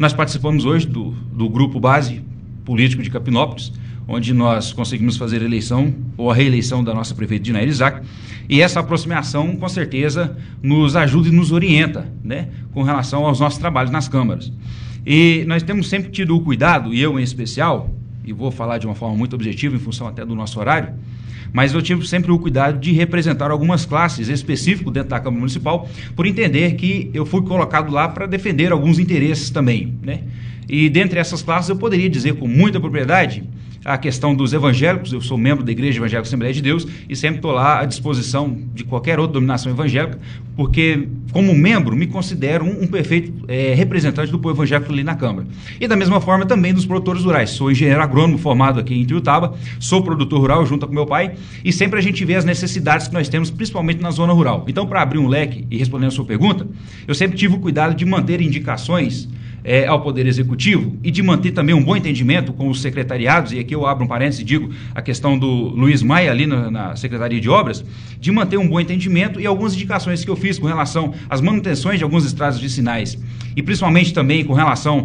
Nós participamos hoje do grupo base político de Capinópolis, onde nós conseguimos fazer a eleição ou a reeleição da nossa prefeita Dinair Isaac, e essa aproximação, com certeza, nos ajuda e nos orienta, né, com relação aos nossos trabalhos nas câmaras. E nós temos sempre tido o cuidado, e eu em especial, e vou falar de uma forma muito objetiva, em função até do nosso horário, mas eu tive sempre o cuidado de representar algumas classes específicas dentro da Câmara Municipal, por entender que eu fui colocado lá para defender alguns interesses também, né? E dentre essas classes eu poderia dizer com muita propriedade a questão dos evangélicos. Eu sou membro da Igreja Evangélica Assembleia de Deus e sempre estou lá à disposição de qualquer outra dominação evangélica, porque como membro me considero um perfeito representante do povo evangélico ali na Câmara. E da mesma forma também dos produtores rurais. Sou engenheiro agrônomo formado aqui em Ituiutaba, sou produtor rural junto com meu pai, e sempre a gente vê as necessidades que nós temos, principalmente na zona rural. Então, para abrir um leque e respondendo a sua pergunta, eu sempre tive o cuidado de manter indicações ao Poder Executivo e de manter também um bom entendimento com os secretariados, e aqui eu abro um parênteses e digo a questão do Luiz Maia ali na Secretaria de Obras, de manter um bom entendimento e algumas indicações que eu fiz com relação às manutenções de algumas estradas vicinais e principalmente também com relação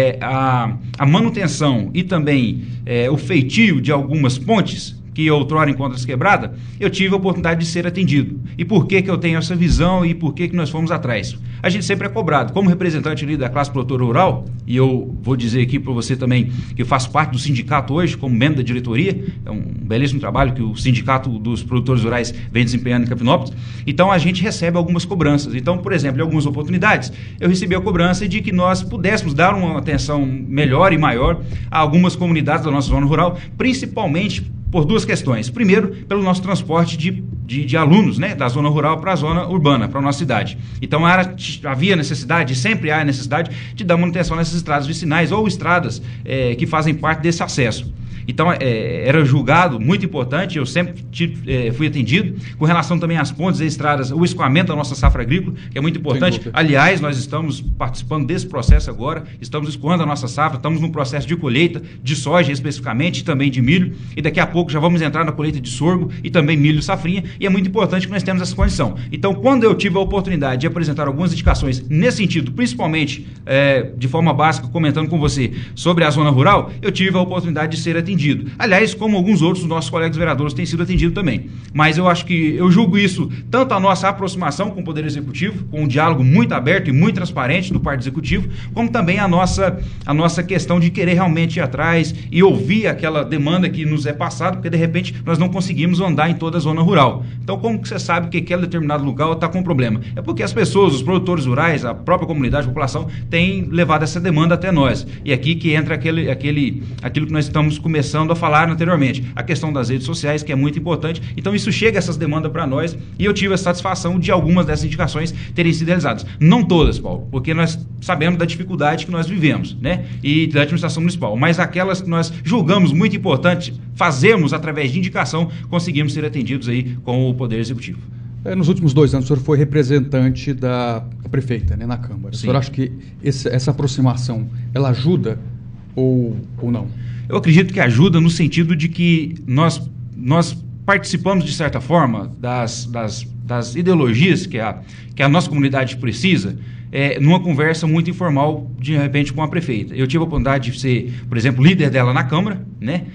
à manutenção e também o feitio de algumas pontes que outrora em Contas Quebrada, eu tive a oportunidade de ser atendido. E por que eu tenho essa visão e por que nós fomos atrás? A gente sempre é cobrado. Como representante ali da classe produtora rural, e eu vou dizer aqui para você também que eu faço parte do sindicato hoje, como membro da diretoria, é um belíssimo trabalho que o sindicato dos produtores rurais vem desempenhando em Capinópolis. Então a gente recebe algumas cobranças. Então, por exemplo, em algumas oportunidades, eu recebi a cobrança de que nós pudéssemos dar uma atenção melhor e maior a algumas comunidades da nossa zona rural, principalmente por duas questões. Primeiro, pelo nosso transporte de alunos, né, da zona rural para a zona urbana, para a nossa cidade. Então, havia necessidade, sempre há necessidade, de dar manutenção nessas estradas vicinais ou estradas que fazem parte desse acesso. Então, era julgado muito importante, eu sempre fui atendido, com relação também às pontes e estradas, o escoamento da nossa safra agrícola, que é muito importante. Aliás, nós estamos participando desse processo agora, estamos escoando a nossa safra, estamos num processo de colheita de soja especificamente, e também de milho, e daqui a pouco já vamos entrar na colheita de sorgo e também milho safrinha, e é muito importante que nós temos essa condição. Então, quando eu tive a oportunidade de apresentar algumas indicações nesse sentido, principalmente de forma básica, comentando com você sobre a zona rural, eu tive a oportunidade de ser atendido. Aliás, como alguns outros nossos colegas vereadores têm sido atendidos também. Mas eu julgo isso, tanto a nossa aproximação com o Poder Executivo, com um diálogo muito aberto e muito transparente do Partido Executivo, como também a nossa questão de querer realmente ir atrás e ouvir aquela demanda que nos é passada, porque de repente nós não conseguimos andar em toda a zona rural. Então, como que você sabe que aquele determinado lugar está com problema? É porque as pessoas, os produtores rurais, a própria comunidade, a população, tem levado essa demanda até nós. E aqui que entra aquilo que nós estamos começando a falar anteriormente, a questão das redes sociais, que é muito importante. Então, isso chega, essas demandas para nós, e eu tive a satisfação de algumas dessas indicações terem sido realizadas. Não todas, Paulo, porque nós sabemos da dificuldade que nós vivemos, né, e da administração municipal, mas aquelas que nós julgamos muito importante fazermos através de indicação, conseguimos ser atendidos aí com o Poder Executivo. Nos últimos 2 anos, o senhor foi representante da prefeita, né, na Câmara. Sim. O senhor acha que essa aproximação, ela ajuda ou não? Eu acredito que ajuda no sentido de que nós participamos, de certa forma, das ideologias que a nossa comunidade precisa, numa conversa muito informal, de repente, com a prefeita. Eu tive a oportunidade de ser, por exemplo, líder dela na Câmara, né?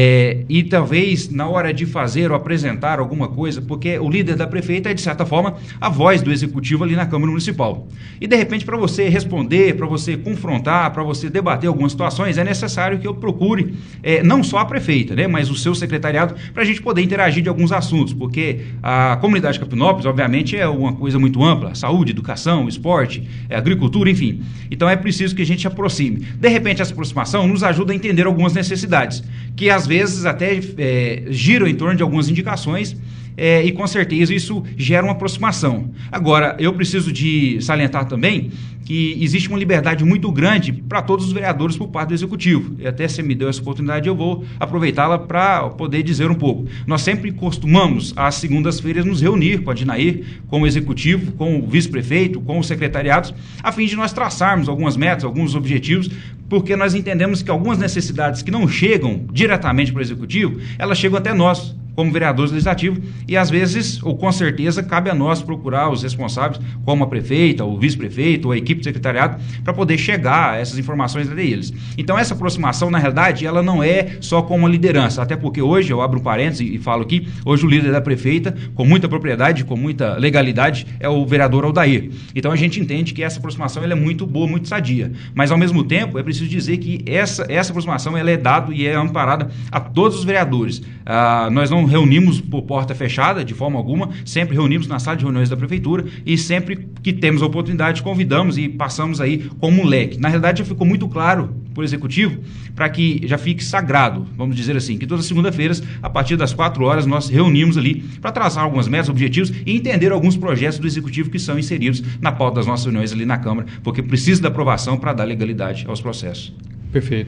E talvez na hora de fazer ou apresentar alguma coisa, porque o líder da prefeita é, de certa forma, a voz do executivo ali na Câmara Municipal. E, de repente, para você responder, para você confrontar, para você debater algumas situações, é necessário que eu procure não só a prefeita, né, mas o seu secretariado, para a gente poder interagir de alguns assuntos, porque a comunidade de Capinópolis, obviamente, é uma coisa muito ampla: saúde, educação, esporte, agricultura, enfim. Então, é preciso que a gente aproxime. De repente, essa aproximação nos ajuda a entender algumas necessidades, que às vezes até giram em torno de algumas indicações, e com certeza isso gera uma aproximação. Agora, eu preciso de salientar também que existe uma liberdade muito grande para todos os vereadores por parte do Executivo. E até se me deu essa oportunidade, eu vou aproveitá-la para poder dizer um pouco. Nós sempre costumamos, às segundas-feiras, nos reunir com a Dinair, com o Executivo, com o vice-prefeito, com os secretariados, a fim de nós traçarmos algumas metas, alguns objetivos, porque nós entendemos que algumas necessidades que não chegam diretamente para o Executivo, elas chegam até nós, como vereadores legislativos, e às vezes, ou com certeza, cabe a nós procurar os responsáveis, como a prefeita, o vice-prefeito, ou a equipe de secretariado, para poder chegar a essas informações até eles. Então, essa aproximação, na realidade, ela não é só com uma liderança, até porque hoje, eu abro um parênteses e falo aqui, hoje o líder da prefeita, com muita propriedade, com muita legalidade, é o vereador Aldair. Então, a gente entende que essa aproximação ela é muito boa, muito sadia. Mas, ao mesmo tempo, é preciso dizer que essa aproximação ela é dada e é amparada a todos os vereadores. Nós não reunimos por porta fechada, de forma alguma, sempre reunimos na sala de reuniões da prefeitura e sempre que temos a oportunidade, convidamos e passamos aí como um leque. Na realidade, já ficou muito claro por executivo, para que já fique sagrado, vamos dizer assim, que todas as segunda-feiras, a partir das 4 horas, nós reunimos ali para traçar algumas metas, objetivos e entender alguns projetos do executivo que são inseridos na pauta das nossas reuniões ali na Câmara, porque precisa da aprovação para dar legalidade aos processos. Perfeito.